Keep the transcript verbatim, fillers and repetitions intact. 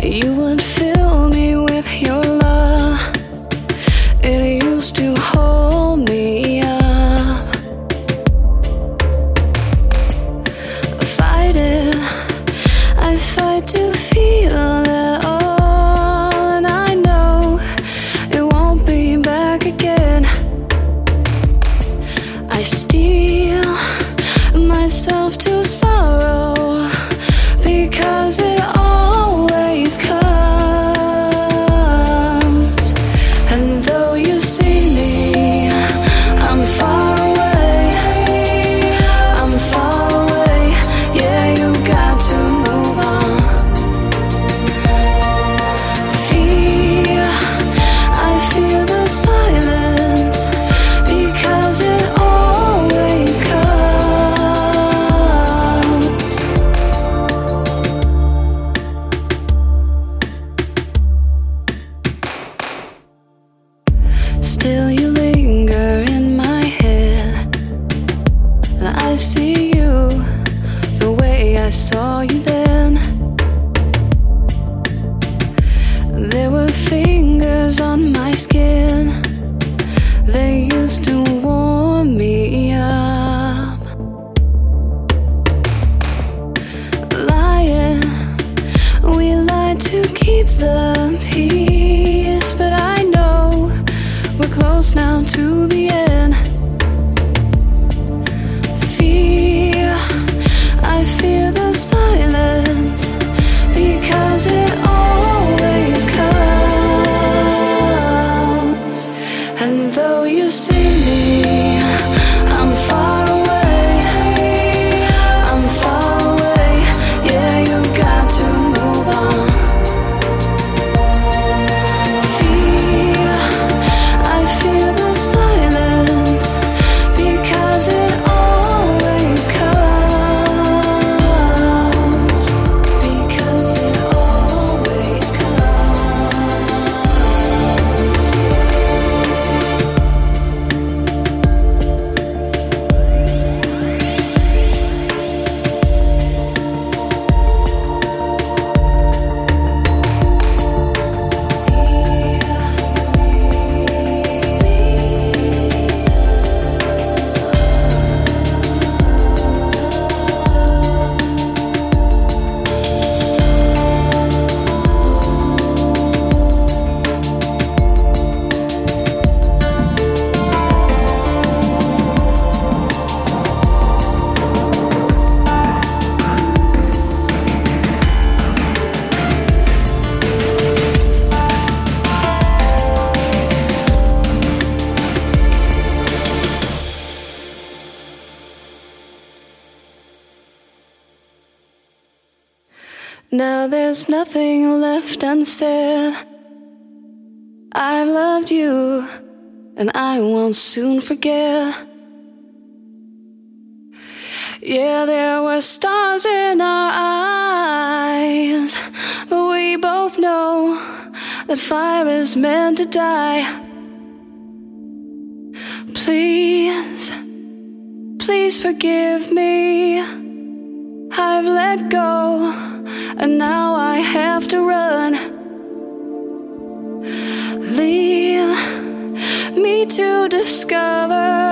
You would fill me with your love. It used to hold me up. I fight it, I fight to feel it all, and I know it won't be back again. I steel myself to sorrow because it always comes. And though you see me, I'm far away, I'm far away. Yeah, you got to move on. Fear, I fear the silence because it always comes. Still you linger in my head. I see you the way I saw you then. There were fingers on my skin. They used to warm me up. Lying, we lied to keep the peace, but I know we're close now to the end. Fear, I fear the silence because it always comes. And though you see me, I'm far away, I'm far away. Yeah, you got to move on. Fear, I fear the silence because it always comes. Because it always comes. Now there's nothing left unsaid. I've loved you, and I won't soon forget. Yeah, there were stars in our eyes, but we both know that fire is meant to die. Please, please forgive me. I've let go, and now I have to run. Leave me to discover